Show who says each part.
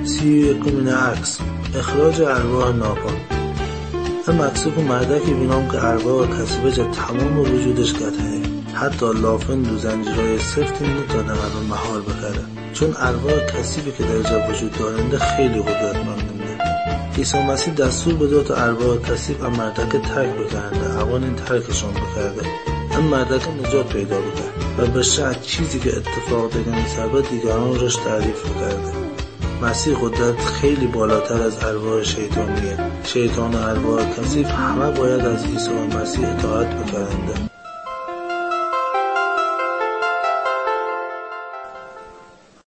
Speaker 1: 31 عکس اخراج ارواح ناپاک. مکسوب مردک بینام که ارواح کسی بجا تمام وجودش گتهه، حتی لافند و زنجیرهای سفتی نمیتونه رو مهار بکره، چون ارواح کسی که در جا وجود دارنده خیلی قدرتمنده. عیسی مسیح دستور بده تا ارواح کسی و مردک ترک بکننده، اوان این ترکشان بکرده. این مردک نجات پیدا بکرد و به شرط چیزی که اتفاق دیگه سبب دیگران روش تعریف کرده. مسیح قدرت خیلی بالاتر از ارواح شیطانیه. شیطان و ارواح کثیف همه باید از عیسی مسیح اطاعت بکنند.